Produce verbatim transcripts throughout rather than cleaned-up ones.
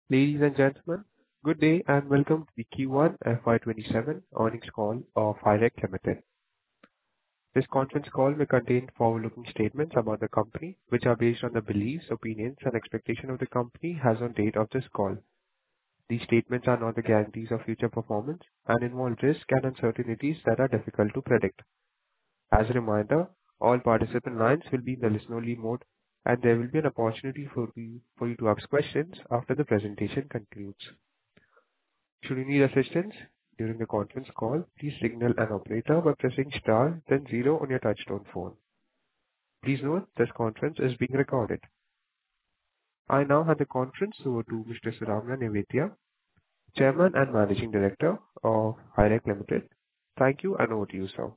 Ladies and gentlemen, good day and welcome to the Q one F Y twenty-seven earnings call of Hirect Limited. This conference call may contain forward-looking statements about the company, which are based on the beliefs, opinions, and expectation of the company as on date of this call. These statements are not the guarantees of future performance and involve risks and uncertainties that are difficult to predict. As a reminder, all participant lines will be in the listen-only mode, and there will be an opportunity for you for you to ask questions after the presentation concludes. Should you need assistance during the conference call, please signal an operator by pressing star then zero on your touchtone phone. Please note this conference is being recorded. I now hand the conference over to Mister Suramya Nevatia, Chairman and Managing Director of Hirect Limited. Thank you, and over to you, sir.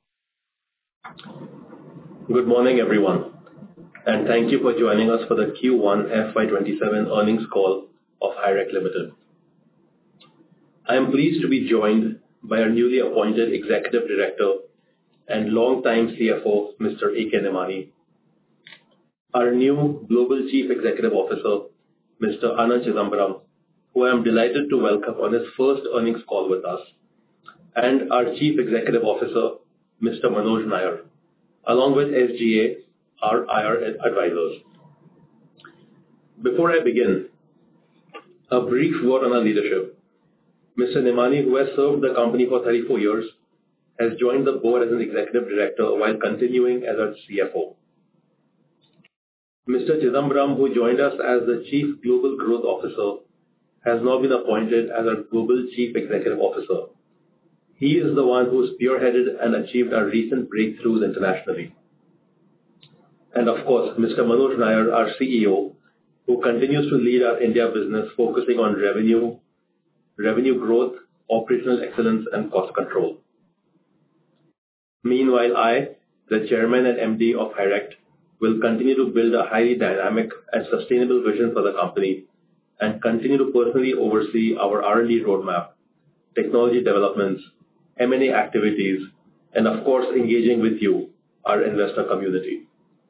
Good morning, everyone, and thank you for joining us for the Q one F Y twenty-seven earnings call of Hirect Limited. I am pleased to be joined by our newly appointed Executive Director and longtime C F O, Mister A K Nemani, our new Global Chief Executive Officer, Mister Anand Chidambaram, who I am delighted to welcome on his first earnings call with us, and our Chief Executive Officer, Mister Manoj Nair, along with S G A, our I R advisors. Before I begin, a brief word on our leadership. Mister Nemani, who has served the company for thirty-four years, has joined the board as an executive director while continuing as our C F O. Mister Chidambaram, who joined us as the Chief Global Growth Officer, has now been appointed as our Global Chief Executive Officer. He is the one who spearheaded and achieved our recent breakthroughs internationally. And of course, Mister Manoj Nair, our C E O, who continues to lead our India business, focusing on revenue, revenue growth, operational excellence, and cost control. Meanwhile, I, the Chairman and M D of Hirect, will continue to build a highly dynamic and sustainable vision for the company and continue to personally oversee our R and D roadmap, technology developments, M and A activities, and of course, engaging with you, our investor community.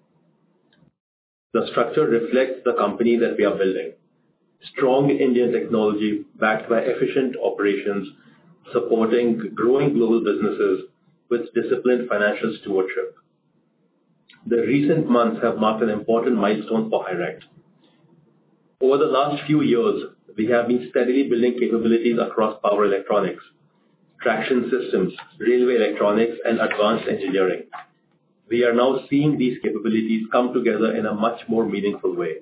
The structure reflects the company that we are building. Strong Indian technology backed by efficient operations, supporting growing global businesses with disciplined financial stewardship. The recent months have marked an important milestone for Hirect. Over the last few years, we have been steadily building capabilities across power electronics, traction systems, railway electronics, and advanced engineering. We are now seeing these capabilities come together in a much more meaningful way.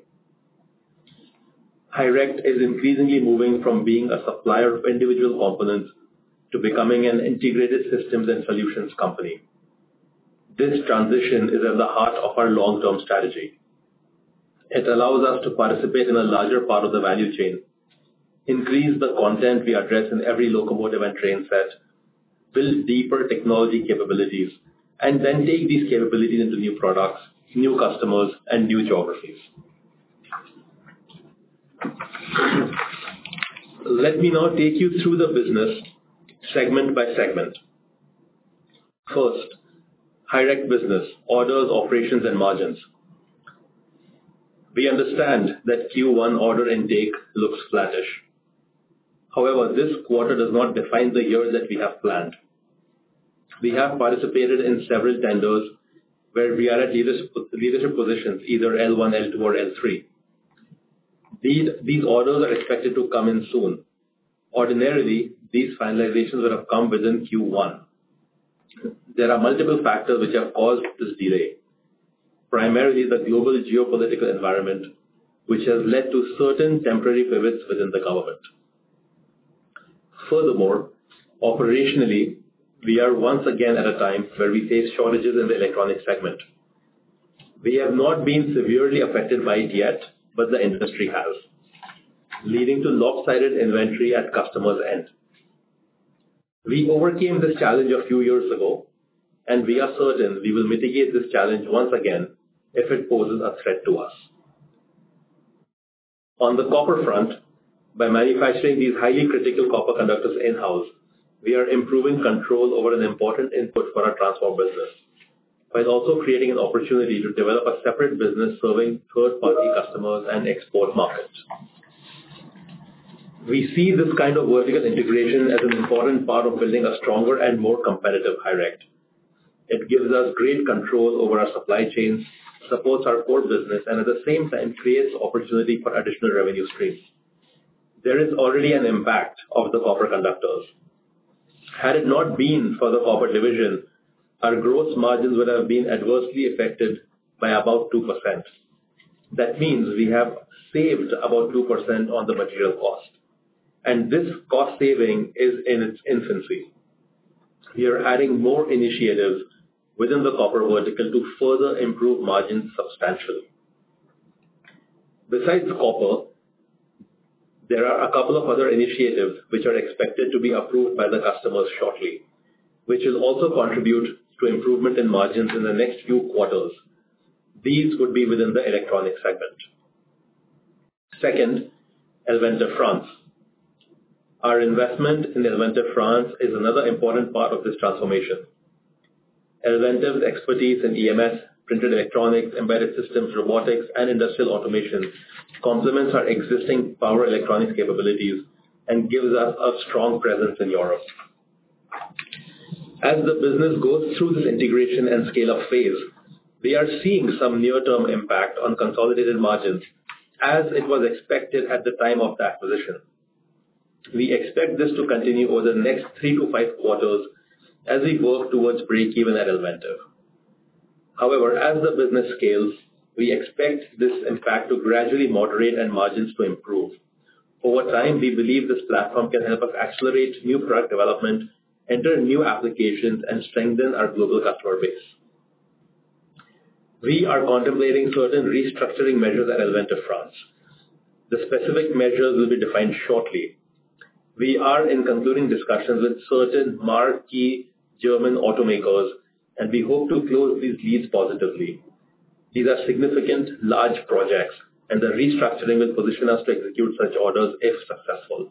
Hirect is increasingly moving from being a supplier of individual components to becoming an integrated systems and solutions company. This transition is at the heart of our long-term strategy. It allows us to participate in a larger part of the value chain, increase the content we address in every locomotive and train set, build deeper technology capabilities, and then take these capabilities into new products, new customers, and new geographies. Let me now take you through the business segment by segment. First, Hirect business, orders, operations, and margins. We understand that Q one order intake looks flattish. However, this quarter does not define the year that we have planned. We have participated in several tenders where we are at leadership positions, either L one, L two, or L three. These, these orders are expected to come in soon. Ordinarily, these finalizations would have come within Q one. There are multiple factors which have caused this delay. Primarily the global geopolitical environment, which has led to certain temporary pivots within the government. Furthermore, operationally, we are once again at a time where we face shortages in the electronic segment. We have not been severely affected by it yet, but the industry has, leading to lopsided inventory at customers' end. We overcame this challenge a few years ago, and we are certain we will mitigate this challenge once again if it poses a threat to us. On the copper front, by manufacturing these highly critical copper conductors in-house, we are improving control over an important input for our transform business, while also creating an opportunity to develop a separate business serving third-party customers and export markets. We see this kind of vertical integration as an important part of building a stronger and more competitive Hyrect. It gives us great control over our supply chains, supports our core business, and at the same time creates opportunity for additional revenue streams. There is already an impact of the copper conductors. Had it not been for the copper division, our gross margins would have been adversely affected by about two percent. That means we have saved about two percent on the material cost. And this cost saving is in its infancy. We are adding more initiatives within the copper vertical to further improve margins substantially. Besides copper, there are a couple of other initiatives which are expected to be approved by the customers shortly, which will also contribute to improvement in margins in the next few quarters. These would be within the electronics segment. Second, Elventer France. Our investment in Elventer France is another important part of this transformation. Elventer's expertise in E M S, printed electronics, embedded systems, robotics, and industrial automation complements our existing power electronics capabilities and gives us a strong presence in Europe. As the business goes through this integration and scale-up phase, we are seeing some near-term impact on consolidated margins, as it was expected at the time of the acquisition. We expect this to continue over the next three to five quarters as we work towards break-even at Elventer. However, as the business scales, we expect this impact to gradually moderate and margins to improve. Over time, we believe this platform can help us accelerate new product development, enter new applications, and strengthen our global customer base. We are contemplating certain restructuring measures at Elventer France. The specific measures will be defined shortly. We are in concluding discussions with certain marquee German automakers, and we hope to close these leads positively. These are significant, large projects, and the restructuring will position us to execute such orders if successful.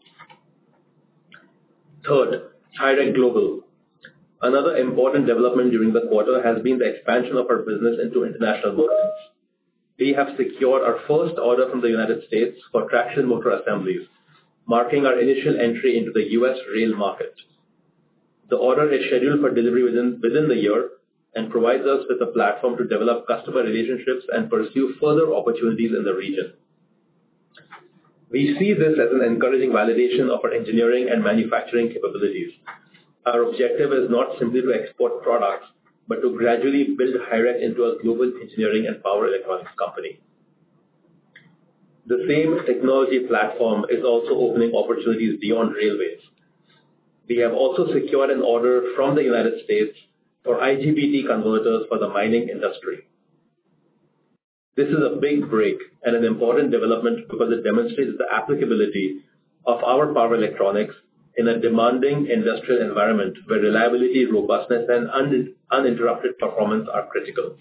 Third, Hyrect Global. Another important development during the quarter has been the expansion of our business into international markets. We have secured our first order from the United States for traction motor assemblies, marking our initial entry into the U S rail market. The order is scheduled for delivery within, within the year and provides us with a platform to develop customer relationships and pursue further opportunities in the region. We see this as an encouraging validation of our engineering and manufacturing capabilities. Our objective is not simply to export products, but to gradually build Hyrect into a global engineering and power electronics company. The same technology platform is also opening opportunities beyond railways. We have also secured an order from the United States for I G B T converters for the mining industry. This is a big break and an important development because it demonstrates the applicability of our power electronics in a demanding industrial environment where reliability, robustness, and un- uninterrupted performance are critical.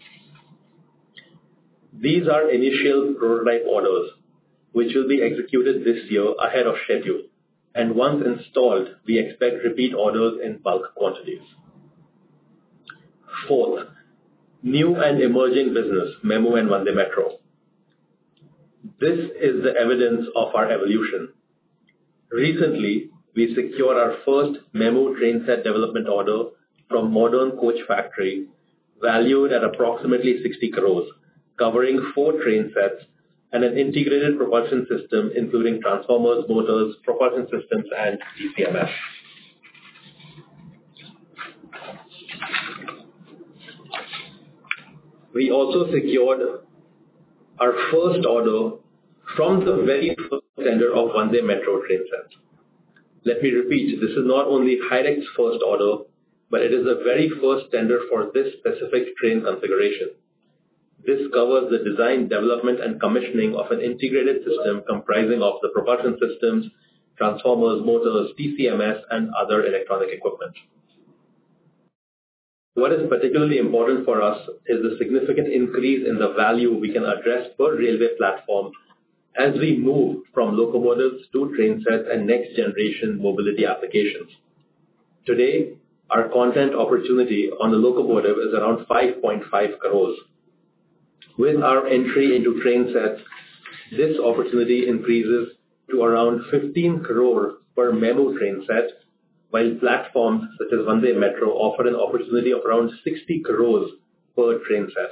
These are initial prototype orders, which will be executed this year ahead of schedule, and once installed, we expect repeat orders in bulk quantities. Fourth, new and emerging business, Memo and Vande Metro. This is the evidence of our evolution. Recently, we secured our first Memo train set development order from Modern Coach Factory, valued at approximately sixty crores, covering four train sets and an integrated propulsion system, including transformers, motors, propulsion systems, and D C M S. We also secured our first order from the very first tender of Vande Metro train sets. Let me repeat, this is not only Hyrect's first order, but it is the very first tender for this specific train configuration. This covers the design, development, and commissioning of an integrated system comprising of the propulsion systems, transformers, motors, D C M S, and other electronic equipment. What is particularly important for us is the significant increase in the value we can address per railway platform as we move from locomotives to train sets and next-generation mobility applications. Today, our content opportunity on the locomotive is around five point five crores. With our entry into train sets, this opportunity increases to around fifteen crore per memo train set, while platforms such as Vande Metro offer an opportunity of around sixty crores per train set.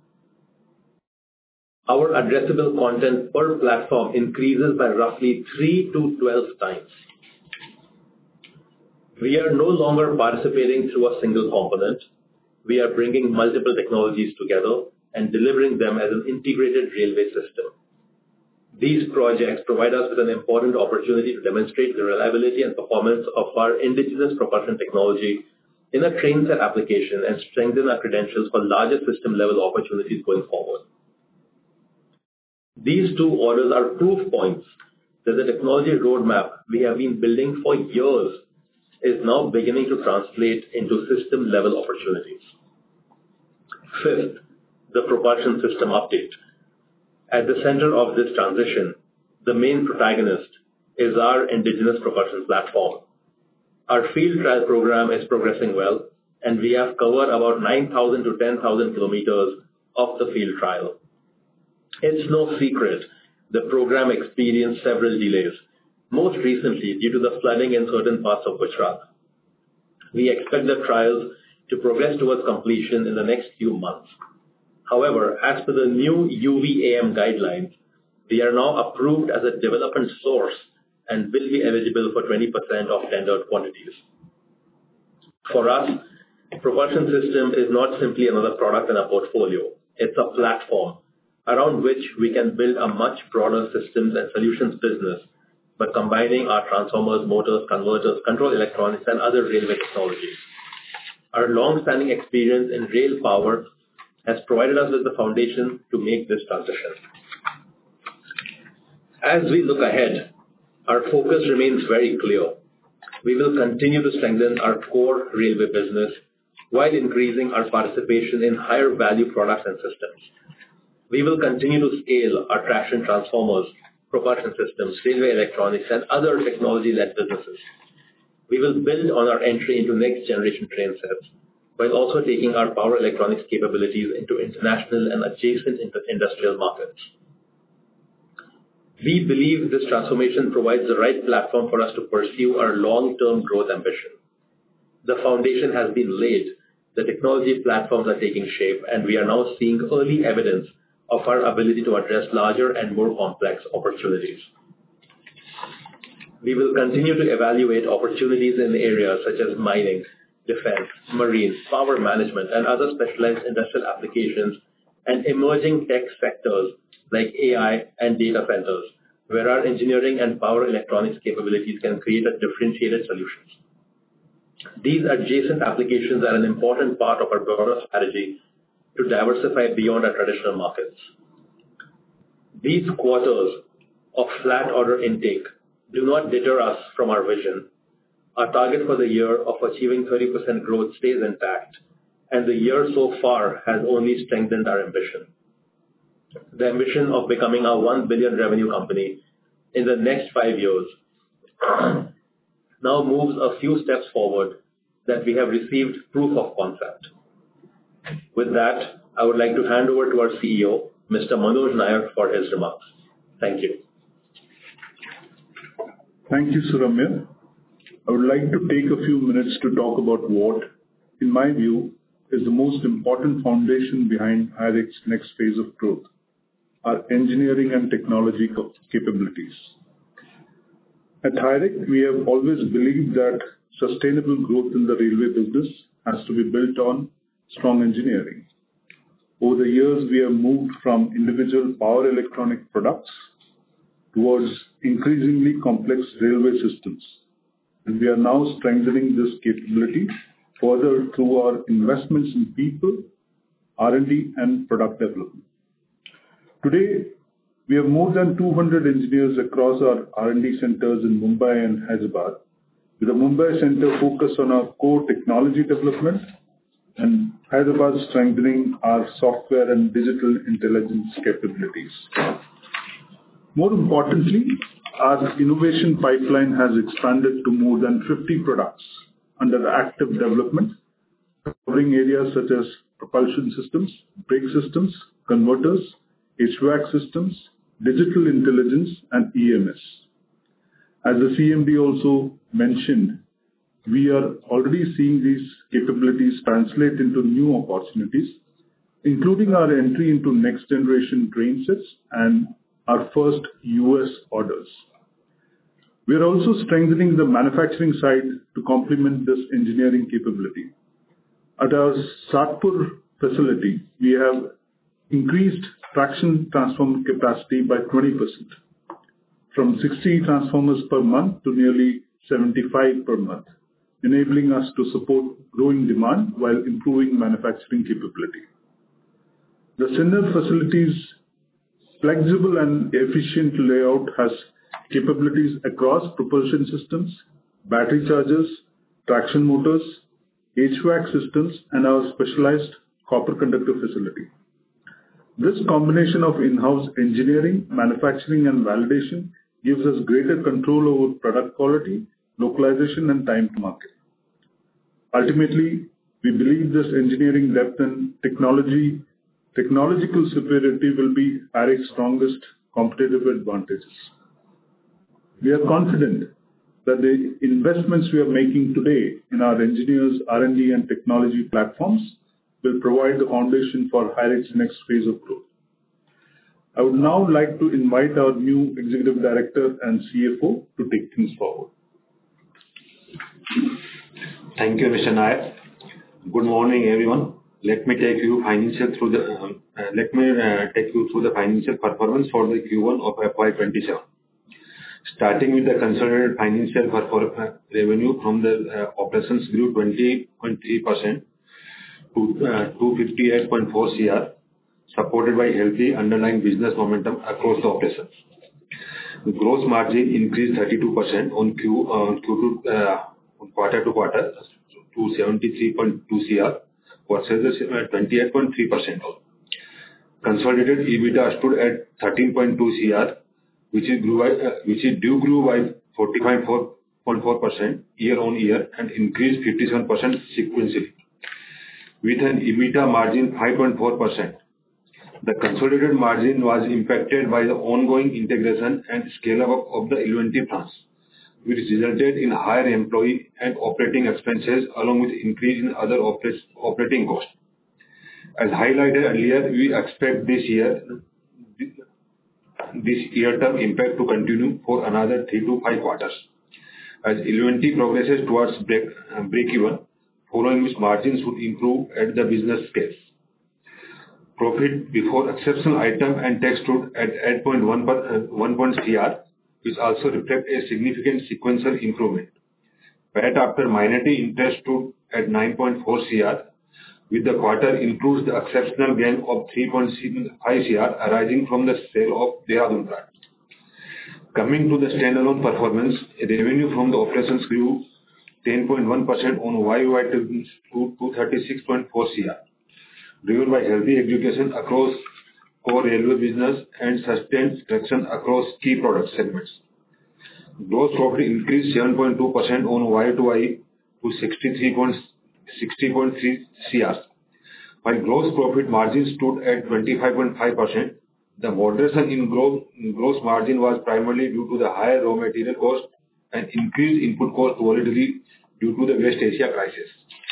Our addressable content per platform increases by roughly three to twelve times. We are no longer participating through a single component. We are bringing multiple technologies together and delivering them as an integrated railway system. These projects provide us with an important opportunity to demonstrate the reliability and performance of our indigenous propulsion technology in a train set application and strengthen our credentials for larger system-level opportunities going forward. These two orders are proof points that the technology roadmap we have been building for years is now beginning to translate into system-level opportunities. Fifth, the propulsion system update. At the center of this transition, the main protagonist is our indigenous propulsion platform. Our field trial program is progressing well, and we have covered about nine thousand to ten thousand kilometers of the field trial. It's no secret the program experienced several delays, most recently due to the flooding in certain parts of Gujarat. We expect the trials to progress towards completion in the next few months. However, as per the new U V A M guidelines, we are now approved as a development source and will be eligible for twenty percent of tendered quantities. For us, propulsion system is not simply another product in our portfolio. It's a platform around which we can build a much broader systems and solutions business by combining our transformers, motors, converters, control electronics, and other railway technologies. Our long-standing experience in rail power has provided us with the foundation to make this transition. As we look ahead, our focus remains very clear. We will continue to strengthen our core railway business while increasing our participation in higher value products and systems. We will continue to scale our traction transformers, propulsion systems, railway electronics, and other technology-led businesses. We will build on our entry into next-generation train sets, while also taking our power electronics capabilities into international and adjacent industrial markets. We believe this transformation provides the right platform for us to pursue our long-term growth ambition. The foundation has been laid, the technology platforms are taking shape, and we are now seeing early evidence of our ability to address larger and more complex opportunities. We will continue to evaluate opportunities in areas such as mining, defense, marine, power management, and other specialized industrial applications, and emerging tech sectors like A I and data centers, where our engineering and power electronics capabilities can create a differentiated solutions. These adjacent applications are an important part of our broader strategy to diversify beyond our traditional markets. These quarters of flat order intake do not deter us from our vision. Our target for the year of achieving thirty percent growth stays intact, and the year so far has only strengthened our ambition. The ambition of becoming a one billion revenue company in the next five years now moves a few steps forward that we have received proof of concept. With that, I would like to hand over to our C E O, Mister Manoj Nair, for his remarks. Thank you. Thank you, Suramya. I would like to take a few minutes to talk about what, in my view, is the most important foundation behind HiREC's next phase of growth, our engineering and technology capabilities. At HiREC, we have always believed that sustainable growth in the railway business has to be built on strong engineering. Over the years, we have moved from individual power electronic products towards increasingly complex railway systems, and we are now strengthening this capability further through our investments in people, R and D, and product development. Today, we have more than two hundred engineers across our R and D centers in Mumbai and Hyderabad, with the Mumbai center focused on our core technology development and Hyderabad strengthening our software and digital intelligence capabilities. More importantly, our innovation pipeline has expanded to more than fifty products under active development, covering areas such as propulsion systems, brake systems, converters, H V A C systems, digital intelligence, and E M S. As the C M D also mentioned, we are already seeing these capabilities translate into new opportunities, including our entry into next generation train sets and our first U S orders. We are also strengthening the manufacturing side to complement this engineering capability. At our Satpur facility, we have increased traction transformer capacity by twenty percent, from sixty transformers per month to nearly seventy-five per month, enabling us to support growing demand while improving manufacturing capability. The Sinnar facility's flexible and efficient layout has capabilities across propulsion systems, battery chargers, traction motors, H V A C systems, and our specialized copper conductor facility. This combination of in-house engineering, manufacturing, and validation gives us greater control over product quality, localization, and time to market. Ultimately, we believe this engineering depth and technology, technological superiority will be Harik's strongest competitive advantages. We are confident that the investments we are making today in our engineers, R and D, and technology platforms will provide the foundation for Harik's next phase of growth. I would now like to invite our new Executive Director and C F O to take things forward. Thank you, Mister Nayak. Good morning, everyone. Let me take you financial through the uh, uh, let me uh, take you through the financial performance for the Q one of F Y twenty-seven. Starting with the consolidated financial performance, revenue from the uh, operations grew twenty point three percent to uh, two hundred fifty-eight point four crore, supported by healthy underlying business momentum across the operations. The gross margin increased thirty-two percent on Q uh, Q two uh, quarter to quarter to seventy-three point two crore versus uh, twenty-eight point three percent. Consolidated EBITDA stood at thirteen point two crore, which is grew by, uh, which is due grew by forty-five point four percent year on year and increased fifty-seven percent sequentially, with an EBITDA margin five point four percent. The consolidated margin was impacted by the ongoing integration and scale-up of the L and T plants, which resulted in higher employee and operating expenses along with increase in other operating costs. As highlighted earlier, we expect this year this year-term impact to continue for another three to five quarters as L and T progresses towards break, uh, break-even, following which margins would improve at the business scale. Profit before exceptional item and tax stood at eight point one crore, which also reflect a significant sequential improvement. P A T after minority interest stood at nine point four crore, with the quarter includes the exceptional gain of three point five crore arising from the sale of Dehradun plant. Coming to the standalone performance, revenue from the operations grew ten point one percent on Y O Y to two hundred thirty-six point four crore, driven by healthy execution across core railway business and sustained traction across key product segments. Gross profit increased seven point two percent on Y to Y to sixty-three point three crore, while gross profit margin stood at twenty-five point five percent. The moderation in gross, gross margin was primarily due to the higher raw material cost and increased input cost volatility due to the West Asia crisis.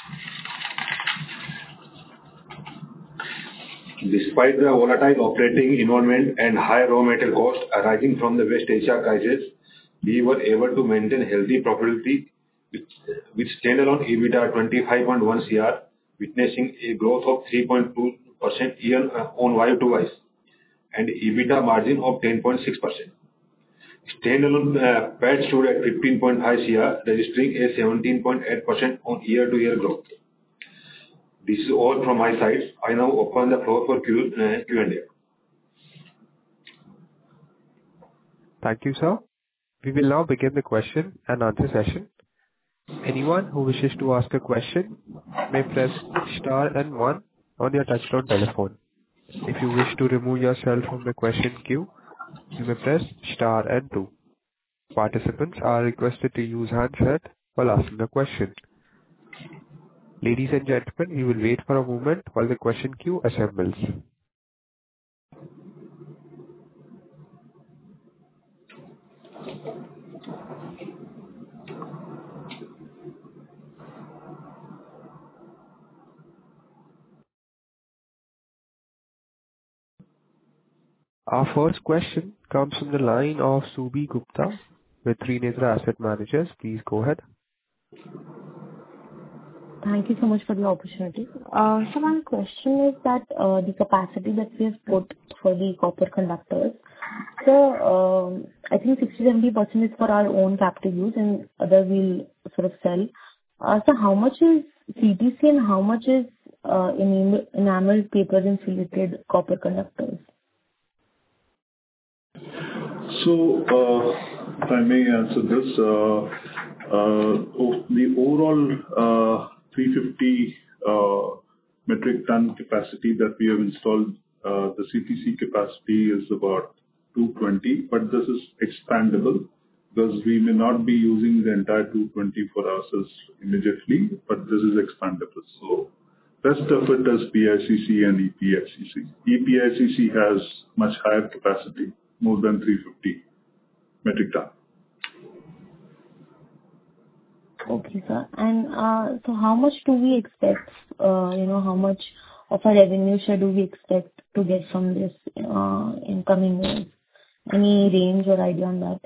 Despite the volatile operating environment and high raw material costs arising from the West Asia crisis, we were able to maintain healthy profitability with, with standalone EBITDA twenty-five point one crore, witnessing a growth of three point two percent year on Y to Y and EBITDA margin of ten point six percent. Standalone uh, P A T stood at fifteen point five crore, registering a seventeen point eight percent on year-to-year growth. This is all from my side. I now open the floor for Q, uh, Q and A. Thank you, sir. We will now begin the question and answer session. Anyone who wishes to ask a question may press star and one on your touchtone telephone. If you wish to remove yourself from the question queue, you may press star and two. Participants are requested to use handset while asking a question. Ladies and gentlemen, we will wait for a moment while the question queue assembles. Our first question comes from the line of Subhi Gupta with Trinetra Asset Managers. Please go ahead. Thank you so much for the opportunity. Uh, So my question is that uh, the capacity that we have put for the copper conductors, so um, I think sixty to seventy percent is for our own captive use and other we'll sort of sell. Uh, So how much is C T C and how much is uh, enam- enameled paper insulated copper conductors? So, uh, if I may answer this, uh, uh, o- the overall uh, three hundred fifty uh, metric ton capacity that we have installed, uh, the C T C capacity is about two hundred twenty, but this is expandable because we may not be using the entire two hundred twenty for ourselves immediately, but this is expandable. So rest of it is P I C C and E P I C C. E P I C C has much higher capacity, more than three hundred fifty metric ton. Okay, sir. And uh, so how much do we expect, uh, you know, how much of our revenue share do we expect to get from this uh, in coming years? Any range or idea on that?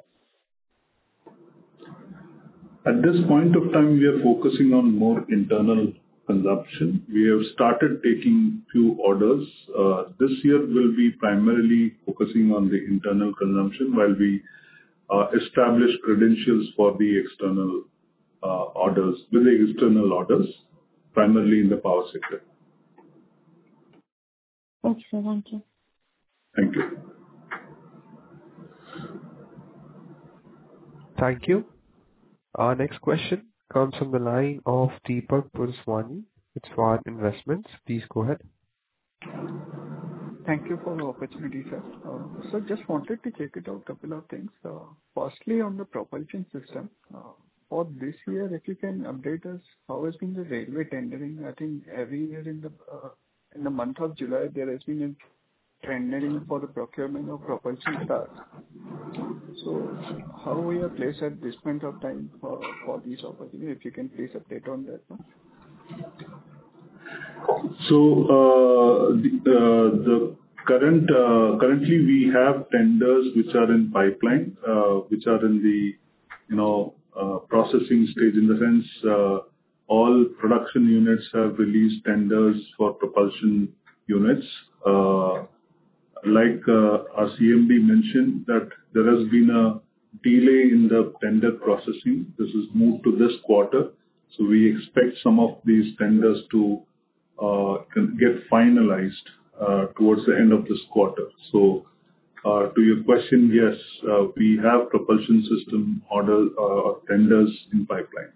At this point of time, we are focusing on more internal consumption. We have started taking few orders. Uh, This year will be primarily focusing on the internal consumption while we uh, establish credentials for the external uh, orders, with the external orders, primarily in the power sector. Okay, sir. Thank you. Thank you. Thank you. Our next question comes from the line of Deepak Purswani with Swan Investments. Please go ahead. Thank you for the opportunity, sir. Uh, So just wanted to check it out, couple of things. Uh, Firstly, on the propulsion system, uh, for this year, if you can update us, how has been the railway tendering? I think every year in the uh, in the month of July, there has been a tendering for the procurement of propulsion stars. So how we are placed at this point of time for for these opportunities? If you can please update on that one. So, uh, the uh, the current uh, currently we have tenders which are in pipeline, uh, which are in the, you know, uh, processing stage, in the sense, uh, all production units have released tenders for propulsion units. Uh, Like uh, our C M D mentioned, that there has been a delay in the tender processing. This is moved to this quarter, so we expect some of these tenders to uh, can get finalized uh, towards the end of this quarter. So, uh, to your question, yes, uh, we have propulsion system order uh, tenders in pipeline.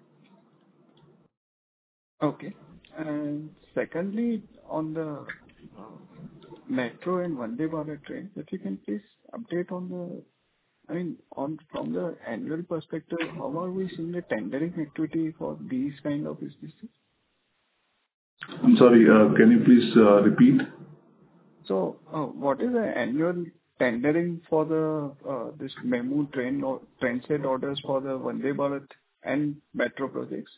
Okay. And secondly, on the uh, Metro and Vande Bharat trains, if you can please update on the, I mean, on from the annual perspective, how are we seeing the tendering activity for these kind of businesses? I'm sorry, uh, can you please uh, repeat? So, uh, what is the annual tendering for the uh, this MEMU train or train set orders for the Vande Bharat and Metro projects?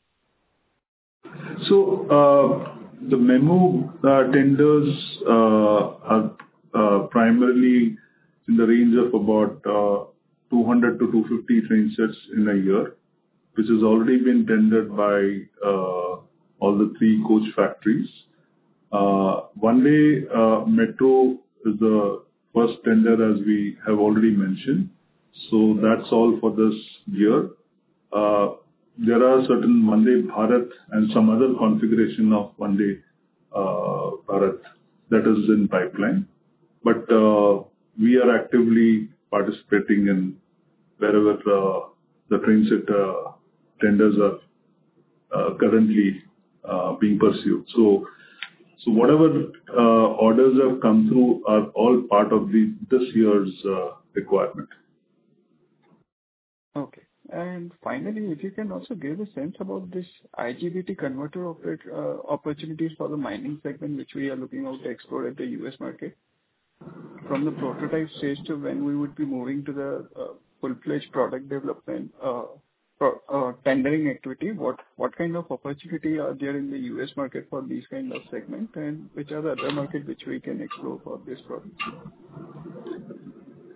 So, uh, the MEMU uh, tenders uh, are uh, primarily in the range of about uh, two hundred to two hundred fifty train sets in a year, which has already been tendered by uh, all the three coach factories. Uh, Vande uh, Metro is the first tender, as we have already mentioned. So that's all for this year. Uh, There are certain Vande Bharat and some other configuration of Vande uh, Bharat that is in pipeline. But uh, we are actively participating in wherever uh, the train set uh, tenders are uh, currently uh, being pursued. So, so whatever uh, orders have come through are all part of the this year's uh, requirement. Okay. And finally, if you can also give a sense about this I G B T converter operate, uh, opportunities for the mining segment, which we are looking out to explore at the U S market, from the prototype stage to when we would be moving to the uh, full-fledged product development, uh, pro- uh, tendering activity. What what kind of opportunity are there in the U S market for these kind of segment, and which are the other market which we can explore for this product?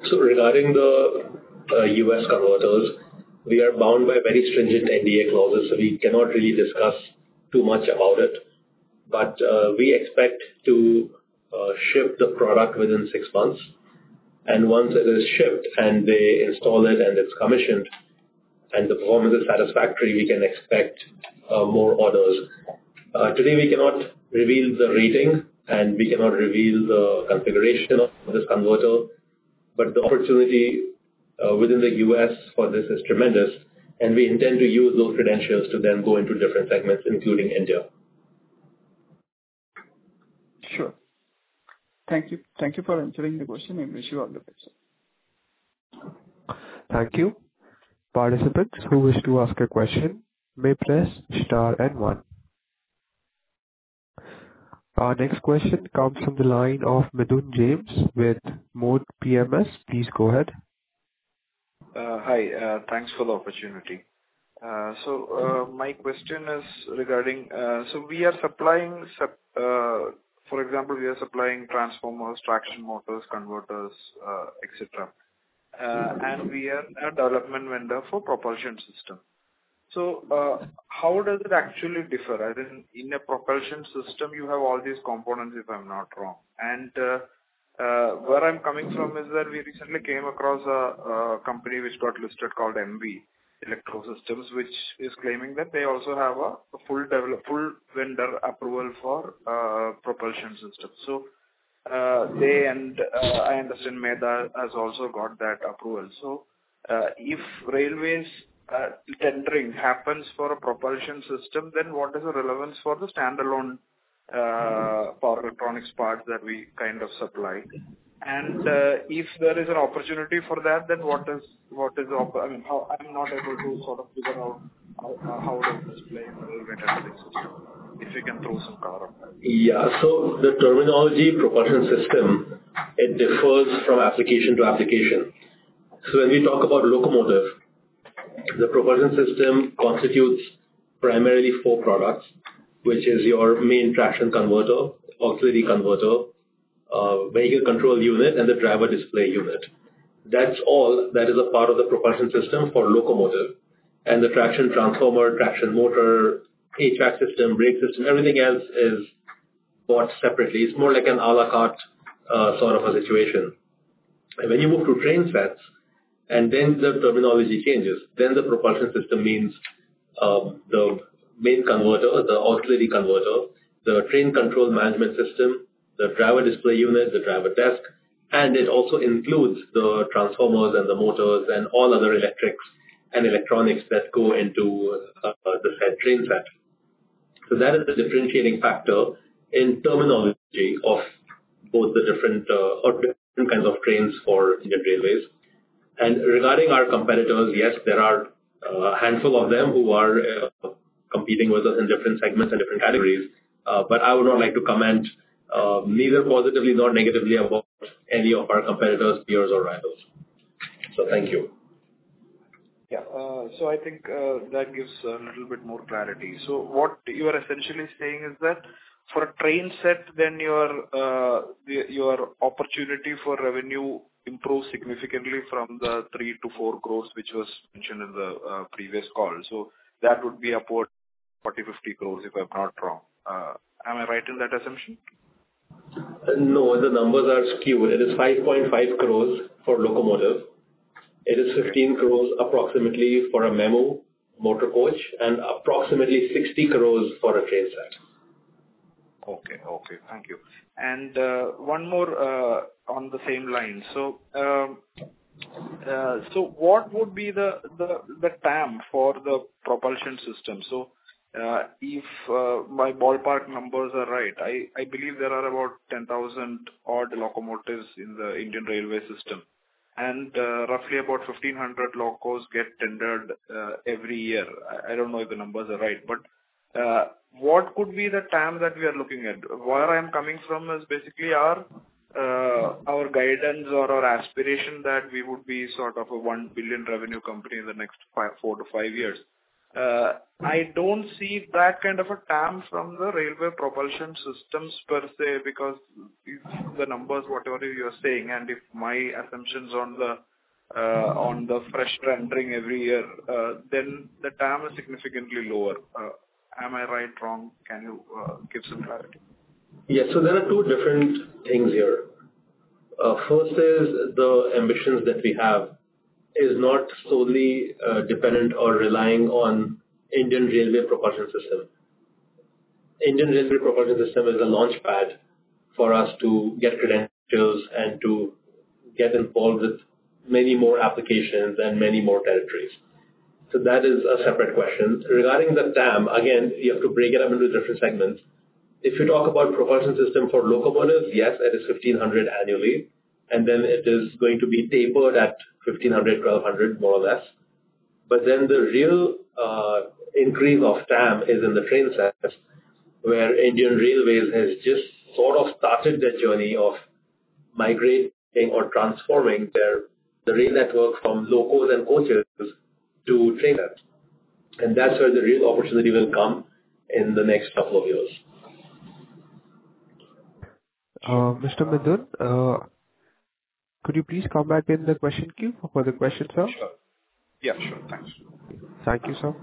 So regarding the uh, U S converters, we are bound by very stringent N D A clauses, so we cannot really discuss too much about it. But uh, we expect to uh, ship the product within six months. And once it is shipped and they install it and it's commissioned and the performance is satisfactory, we can expect uh, more orders. Uh, today we cannot reveal the rating and we cannot reveal the configuration of this converter, but the opportunity uh, within the U S for this is tremendous, and we intend to use those credentials to then go into different segments, including India. Sure. Thank you. Thank you for answering the question, and wish you all the best. Thank you. Participants who wish to ask a question may press star and one. Our next question comes from the line of Midun James with Mode P M S. Please go ahead. Uh, Hi. uh, Thanks for the opportunity. Uh, So, uh, my question is regarding, uh, so we are supplying, sup- uh, for example, we are supplying transformers, traction motors, converters, uh, et cetera. Uh, And we are a development vendor for propulsion system. So, uh, how does it actually differ? I think in a propulsion system, you have all these components, if I'm not wrong. And uh, uh, where I'm coming from is that we recently came across a, a company which got listed called M V Electro Systems, which is claiming that they also have a, a full develop, full vendor approval for uh, propulsion systems. So, uh, they and uh, I understand Meda has also got that approval. So, uh, if railways uh, tendering happens for a propulsion system, then what is the relevance for the standalone uh, power electronics parts that we kind of supply? And uh, if there is an opportunity for that, then what is what is the op- I mean, how I'm not able to sort of figure out how, how does this play in the railway tendering system. If you can throw some color on that. Yeah, so the terminology propulsion system, it differs from application to application. So when we talk about locomotive, the propulsion system constitutes primarily four products, which is your main traction converter, auxiliary converter, uh, vehicle control unit, and the driver display unit. That's all that is a part of the propulsion system for locomotive. And the traction transformer, traction motor, H V A C system, brake system, everything else is bought separately. It's more like an a la carte uh, sort of a situation. And when you move to train sets, and then the terminology changes, then the propulsion system means um, the main converter, the auxiliary converter, the train control management system, the driver display unit, the driver desk, and it also includes the transformers and the motors and all other electrics and electronics that go into uh, the said train set. So that is the differentiating factor in terminology of both the different uh, or different kinds of trains for Indian Railways. And regarding our competitors, yes, there are a handful of them who are uh, competing with us in different segments and different categories. Uh, but I would not like to comment uh, neither positively nor negatively about any of our competitors, peers, or rivals. So thank you. Yeah. uh, So I think uh, that gives a little bit more clarity. So what you are essentially saying is that for a train set, then your uh, the- your opportunity for revenue improves significantly from the three to four crores, which was mentioned in the uh, previous call. So that would be upward forty, fifty crores, if I'm not wrong. Uh, Am I right in that assumption? Uh, No, the numbers are skewed. It is five point five crores for locomotive. It is fifteen crores approximately for a memo motor coach and approximately sixty crores for a train set. Okay. Okay. Thank you. And uh, one more uh, on the same line. So, um, uh, so what would be the the the T A M for the propulsion system? So, uh, if uh, my ballpark numbers are right, I I believe there are about ten thousand odd locomotives in the Indian railway system, and uh, roughly about fifteen hundred locos get tendered uh, every year. I I don't know if the numbers are right, but uh, what could be the T A M that we are looking at? Where I am coming from is basically our uh, our guidance or our aspiration that we would be sort of a one billion revenue company in the next five, four to five years. Uh, I don't see that kind of a T A M from the railway propulsion systems per se, because if the numbers, whatever you're saying, and if my assumptions on the uh, on the fresh rendering every year, uh, then the T A M is significantly lower. Uh, Am I right, wrong? Can you uh, give some clarity? Yes. So there are two different things here. Uh, First is the ambitions that we have is not solely uh, dependent or relying on Indian Railway Propulsion System. Indian Railway Propulsion System is a launch pad for us to get credentials and to get involved with many more applications and many more territories. So that is a separate question. Regarding the T A M, again, you have to break it up into different segments. If you talk about propulsion system for locomotives, yes, it is fifteen hundred annually, and then it is going to be tapered at fifteen hundred, twelve hundred, more or less. But then the real uh, increase of T A M is in the train sets, where Indian Railways has just sort of started their journey of migrating or transforming their the rail network from locos and coaches to train sets. And that's where the real opportunity will come in the next couple of years. Uh, Mister Midun, uh, could you please come back in the question queue for further questions, sir? Sure. Yeah, sure. Thanks. Thank you, sir.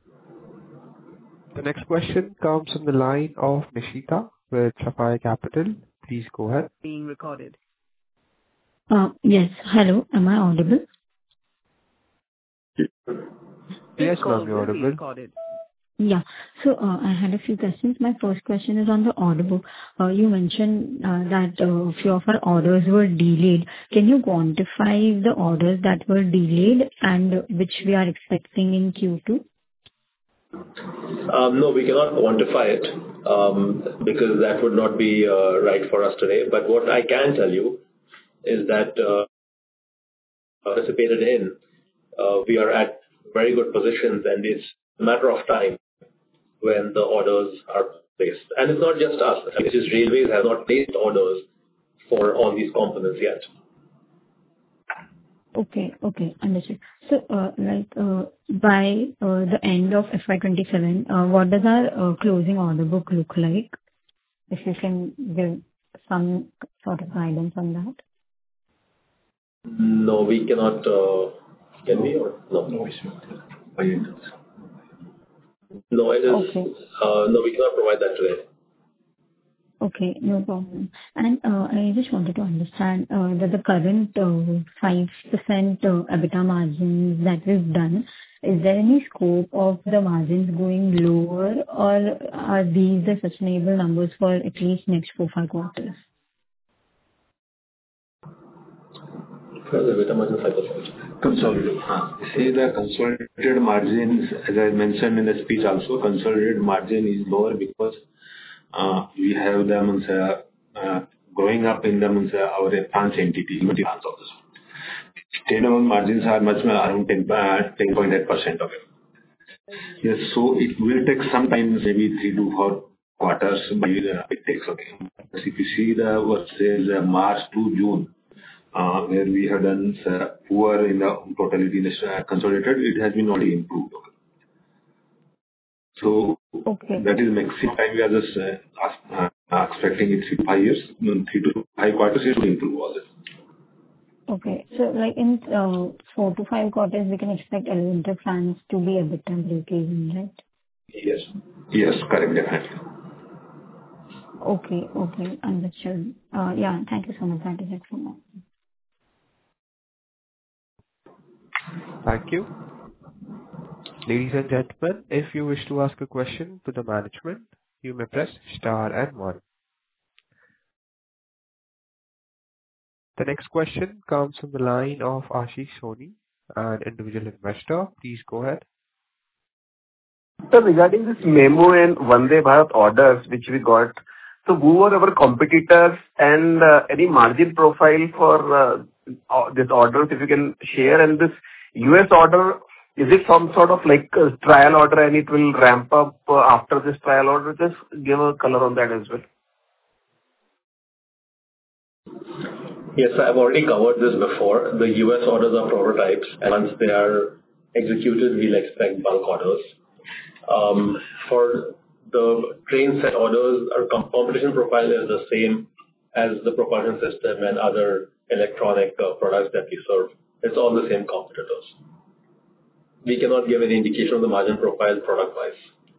The next question comes from the line of Nishita with Sapphire Capital. Please go ahead. Being recorded. Uh, Yes. Hello, am I audible? Yes, Call ma'am, you're will be audible. recorded. Yeah. So, uh, I had a few questions. My first question is on the order book. Uh, You mentioned uh, that uh, a few of our orders were delayed. Can you quantify the orders that were delayed and which we are expecting in Q two? Um, No, we cannot quantify it um, because that would not be uh, right for us today. But what I can tell you is that uh, participated in, uh, we are at very good positions, and it's a matter of time when the orders are placed. And it's not just us. It's just Railways have not placed orders for all these components yet. Okay. Okay. Understood. So, uh, like, uh, by uh, the end of F Y twenty-seven, uh, what does our uh, closing order book look like? If you can give some sort of guidance on that. No, we cannot. Uh, can we? Or no? No, no, it is. Okay. Uh, no, we cannot provide that today. Okay, no problem. And uh, I just wanted to understand uh, that the current uh, five percent uh, EBITDA margins that we've done, is there any scope of the margins going lower, or are these the sustainable numbers for at least next four, five quarters? For the EBITDA margin five percent. Consolidated. Uh, See the consolidated margins, as I mentioned in the speech also, consolidated margin is lower because uh, we have them uh, uh, growing up in them uh, our France entity, unity France of this. Standalone margins are much more around ten point eight percent of it. Yes, so it will take some time, maybe three to four quarters. But it takes okay. If you see the versus uh, March to June. Uh, where we have done uh, poor in the totality in the uh, consolidated, it has been already improved. Okay. So Okay. that is maximum time we are just uh, uh, expecting it three to five years, three to five quarters it will improve all this. Okay. So, like in uh, four to five quarters, we can expect Elemental France to be a bit breakeven, right? Yes. Yes, correct, definitely. Okay. Okay. Understood. Uh, yeah. Thank you so much. That is it from me. Thank you. Ladies and gentlemen, if you wish to ask a question to the management, you may press star and one. The next question comes from the line of Ashish Soni, an individual investor. Please go ahead. So regarding this Memo and Vande Bharat orders which we got, so who are our competitors and uh, any margin profile for uh, uh, this orders if you can share, and this U S order, is it some sort of like a trial order and it will ramp up uh, after this trial order? Just give a color on that as well. Yes, I've already covered this before. The U S orders are prototypes, and once they are executed, we'll expect bulk orders. Um, for the train set orders, our com- competition profile is the same as the propulsion system and other electronic uh, products that we serve. It's all the same competitors. We cannot give any indication of the margin profile product-wise.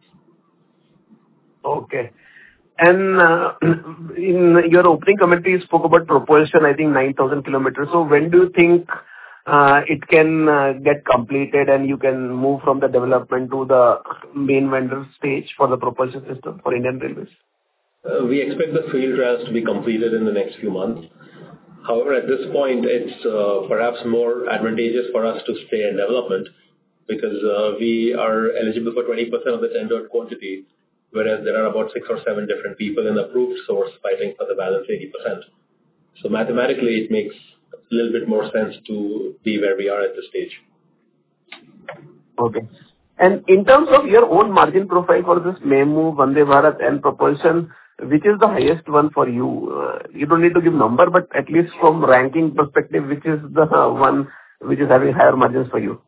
Okay. And uh, in your opening commentary, you spoke about propulsion, I think nine thousand kilometers. So when do you think uh, it can uh, get completed and you can move from the development to the main vendor stage for the propulsion system for Indian Railways? Uh, we expect the field trials to be completed in the next few months. However, at this point, it's uh, perhaps more advantageous for us to stay in development because uh, we are eligible for twenty percent of the tendered quantity, whereas there are about six or seven different people in the approved source fighting for the balance eighty percent. So mathematically, it makes a little bit more sense to be where we are at this stage. Okay. And in terms of your own margin profile for this MEMU, Vande Bharat and propulsion, which is the highest one for you? Uh, you don't need to give number, but at least from ranking perspective, which is the uh, one which is having higher margins for you?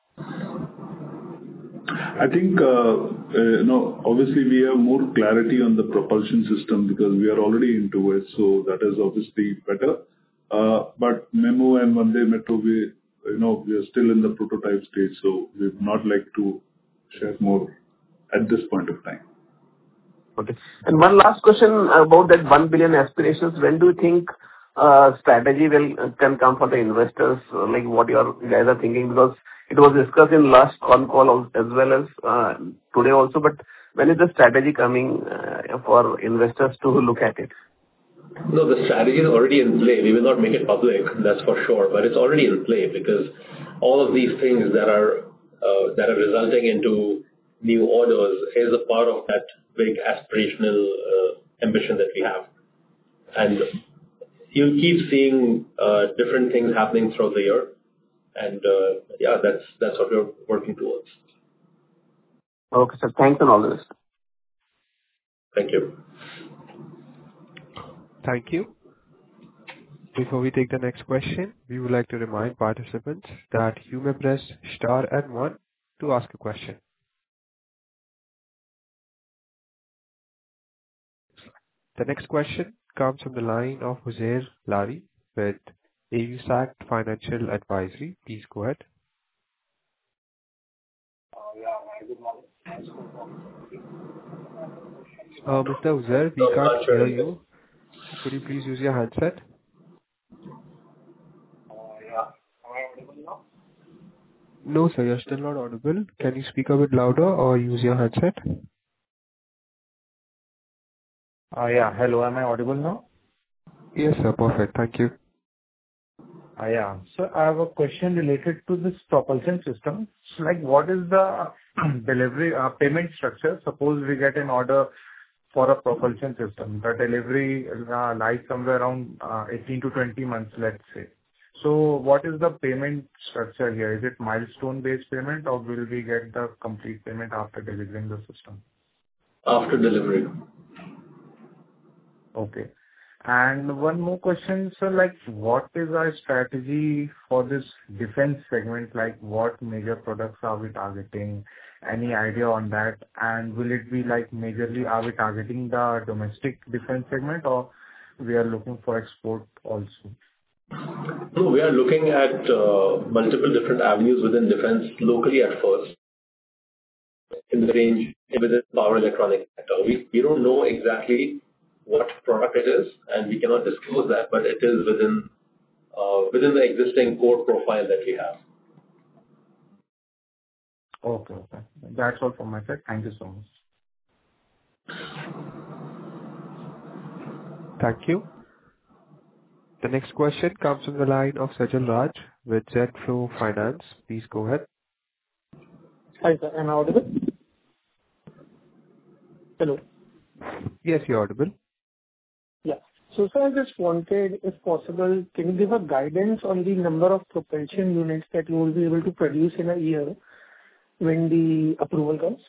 I think, uh, uh, you know, obviously we have more clarity on the propulsion system because we are already into it, so that is obviously better. Uh, But MEMU and Vande Metro, we, you know, we are still in the prototype stage, so we would not like to share more at this point of time. Okay. And one last question about that one billion aspirations. When do you think uh, strategy will can come for the investors, uh, like what you are- guys are thinking? Because it was discussed in last con call al- as well as uh, today also, but when is the strategy coming uh, for investors to look at it? No, the strategy is already in play. We will not make it public, that's for sure, but it's already in play because all of these things that are uh, that are resulting into new orders is a part of that big aspirational uh, ambition that we have. And you'll keep seeing uh, different things happening throughout the year. And uh, yeah, that's that's what we're working towards. Okay, sir. Thanks and all the best. Thank you. Thank you. Before we take the next question, we would like to remind participants that you may press star and one to ask a question. The next question comes from the line of Huzair Lari with AUSAC Financial Advisory. Please go ahead. Uh, Mister Huzair, we No, can't not sure. hear you. Could you please use your handset? No, sir, you're still not audible. Can you speak a bit louder or use your handset? Uh, Yeah. Hello, am I audible now? Yes, sir. Perfect. Thank you. Uh, Yeah. So I have a question related to this propulsion system. So, like, what is the delivery uh, payment structure? Suppose we get an order for a propulsion system. The delivery uh, lies somewhere around uh, eighteen to twenty months, let's say. So what is the payment structure here? Is it milestone-based payment, or will we get the complete payment after delivering the system? After delivery. Okay. And one more question, sir, like, what is our strategy for this defense segment? Like, what major products are we targeting? Any idea on that? And will it be like majorly, are we targeting the domestic defense segment, or we are looking for export also? No, we are looking at uh, multiple different avenues within defense locally at first, in the range within power electronic sector. We, we don't know exactly what product it is, and we cannot disclose that, but it is within uh, within the existing core profile that we have. Okay, okay. That's all from my side. Thank you so much. Thank you. The next question comes from the line of Sajal Raj with Zenflow Finance. Please go ahead. Hi, sir. Am I audible? Hello. Yes, you're audible. Yeah. So, sir, I just wanted, if possible, can you give a guidance on the number of propulsion units that you will be able to produce in a year when the approval comes?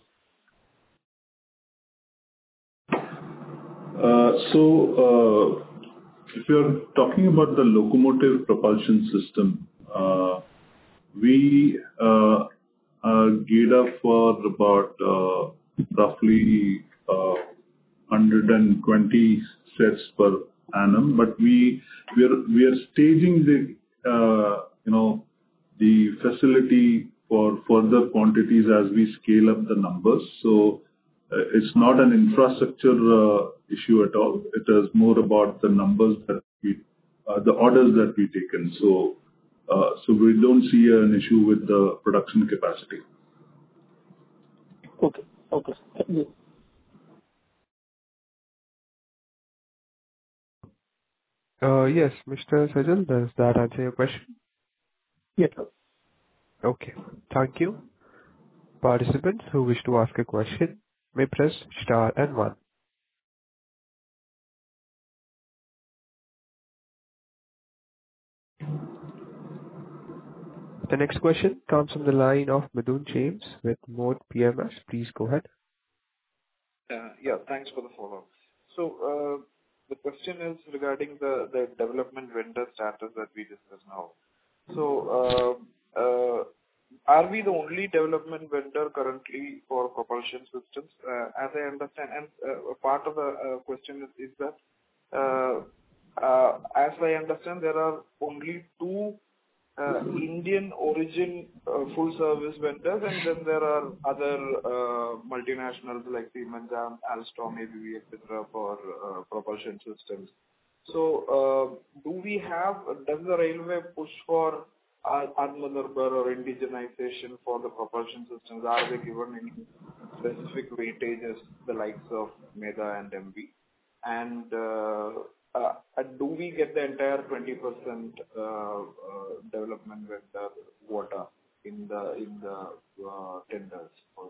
Uh, So, uh, if you're talking about the locomotive propulsion system, uh, we uh, are geared up for about uh, roughly uh, one hundred twenty sets per annum. But we we are we are staging the uh, you know the facility for further quantities as we scale up the numbers. So uh, it's not an infrastructure uh, issue at all. It is more about the numbers that we uh, the orders that we taken. So uh, so we don't see an issue with the production capacity. Okay. Okay. Thank you. Uh, Yes, Mister Sajal, does that answer your question? Yes, sir. Okay. Thank you. Participants who wish to ask a question may press star and one. The next question comes from the line of Midun James with Mode P M S. Please go ahead. Uh, Yeah, thanks for the follow-up. So, uh, the question is regarding the the development vendor status that we discussed now. So, uh, uh, are we the only development vendor currently for propulsion systems? Uh, As I understand, and uh, a part of the uh, question is is that, uh, uh, as I understand, there are only two uh, Indian origin uh, full service vendors, and then there are other uh, multinationals like Siemens, Al- Alstom, A B B, et cetera, for uh, propulsion systems. So, uh, do we have, does the railway push for uh, Atmanirbhar or indigenization for the propulsion systems? Are they given any specific weightages, the likes of MEDA and M B? And uh, uh, uh, do we get the entire twenty percent uh, uh, development vendor quota in the in the uh, tenders?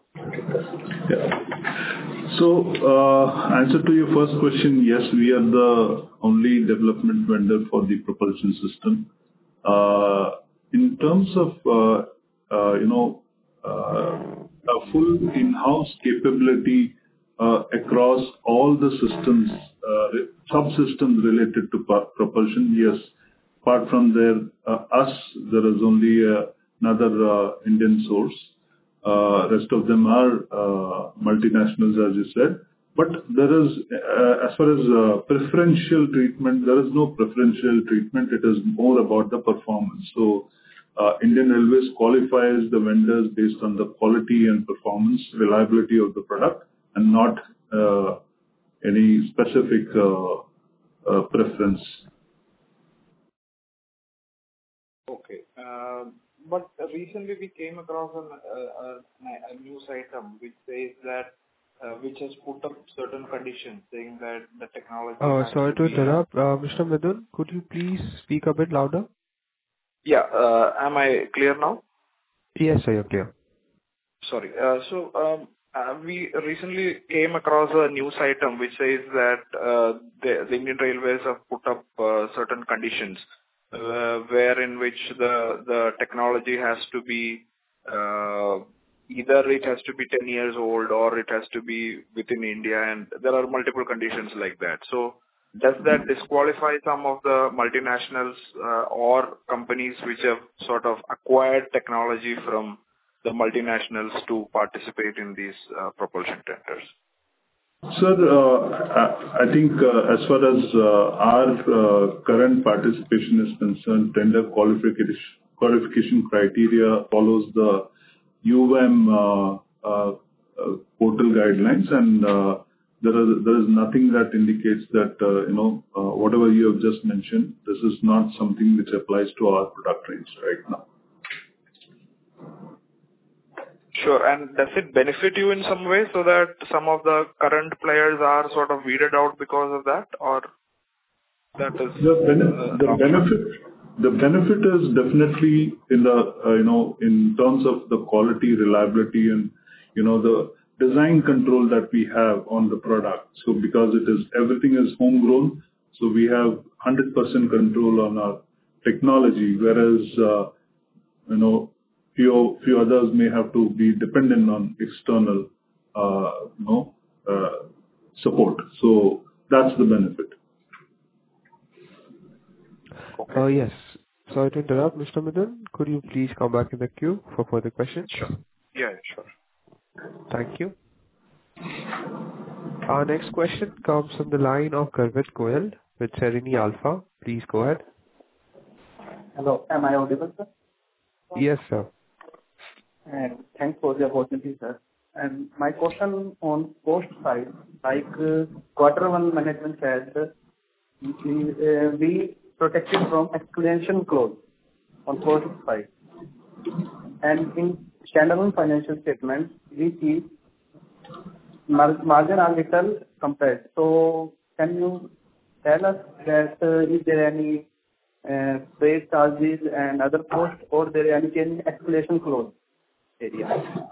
Yeah. So, uh, answer to your first question, yes, we are the only development vendor for the propulsion system. Uh, In terms of, uh, uh, you know, uh, a full in-house capability uh, across all the systems, uh, subsystems related to pu- propulsion, yes. Apart from there, uh, us, there is only uh, another uh, Indian source. Uh, Rest of them are uh, multinationals, as you said. But there is, uh, as far as uh, preferential treatment, there is no preferential treatment. It is more about the performance. So, uh, Indian Railways qualifies the vendors based on the quality and performance, reliability of the product, and not uh, any specific uh, uh, preference. Okay. Uh, But recently we came across an, uh, a, a news item which says that, uh, which has put up certain conditions saying that the technology Uh, has Sorry to to be... interrupt. Uh, Mister Midun, could you please speak a bit louder? Yeah, uh, am I clear now? Yes, sir, you're clear. Sorry. Uh, So, um, uh, we recently came across a news item which says that uh, the the Indian Railways have put up uh, certain conditions uh, where in which the the technology has to be uh, either it has to be ten years old or it has to be within India, and there are multiple conditions like that. So does that disqualify some of the multinationals uh, or companies which have sort of acquired technology from the multinationals to participate in these uh, propulsion tenders? Sir, uh, I I think uh, as far as uh, our uh, current participation is concerned, tender qualification qualification criteria follows the U M uh, uh, uh, portal guidelines, and uh, there is there is nothing that indicates that, uh, you know, uh, whatever you have just mentioned, this is not something which applies to our product range right now. Sure. And does it benefit you in some way so that some of the current players are sort of weeded out because of that, or that is The bene- uh, the wrong? benefit the benefit is definitely in the, uh, you know, in terms of the quality, reliability, and, you know, the design control that we have on the product. So because it is, everything is homegrown, so we have one hundred percent control on our technology, whereas, uh, you know, few few others may have to be dependent on external, uh, you know, uh, support. So that's the benefit. Uh, Yes. Sorry to interrupt, Mister Midun. Could you please come back in the queue for further questions? Sure. Yeah, sure. Thank you. Our next question comes from the line of Garvit Goyal with Serene Alpha. Please go ahead. Hello, am I audible, sir? Yes, sir. And thanks for the opportunity, sir. And my question on cost side, like uh, quarter one management said, uh, we protected from escalation clause on cost side. And in standalone financial statements, we see mar- margin are little compressed. So can you tell us that uh, is there any uh, freight charges and other costs, or there any change in escalation clause area?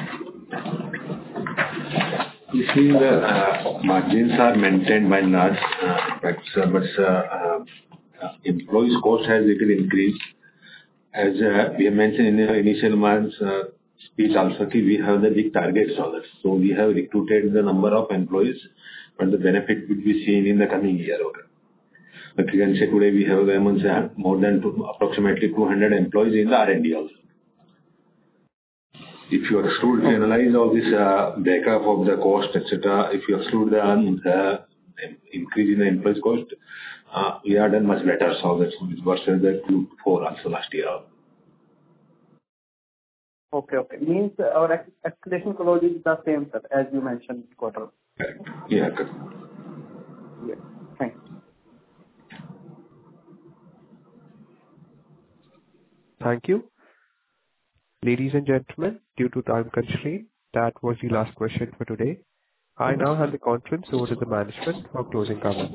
You see, the uh, margins are maintained by and large, uh, but uh, but uh, uh, employees' cost has little increased. As uh, we have mentioned in the initial months uh, speech also, ki we have the big targets on it. So we have recruited the number of employees, but the benefit will be seen in the coming year. Okay. But you can say today we have uh, more than two, approximately two hundred employees in the R and D also. If you exclude, analyze all this uh, breakup of the cost, et cetera, if you exclude the, um, the increase in the employees cost, uh, we are done much better. So that's versus the Q four also last year. Okay, okay. Means our ex- escalation clause is the same, sir, as you mentioned, quarter. Correct. Yeah, correct. Yeah. Thanks. Thank you. Ladies and gentlemen, due to time constraint, that was the last question for today. I now hand the conference over to the management for closing comments.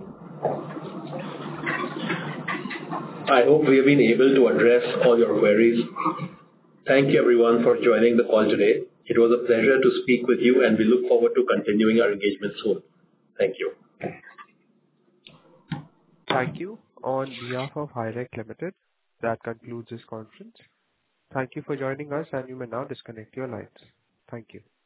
I hope we have been able to address all your queries. Thank you everyone for joining the call today. It was a pleasure to speak with you, and we look forward to continuing our engagement soon. Thank you. Thank you. On behalf of Hirec Limited, that concludes this conference. Thank you for joining us, and you may now disconnect your lines. Thank you.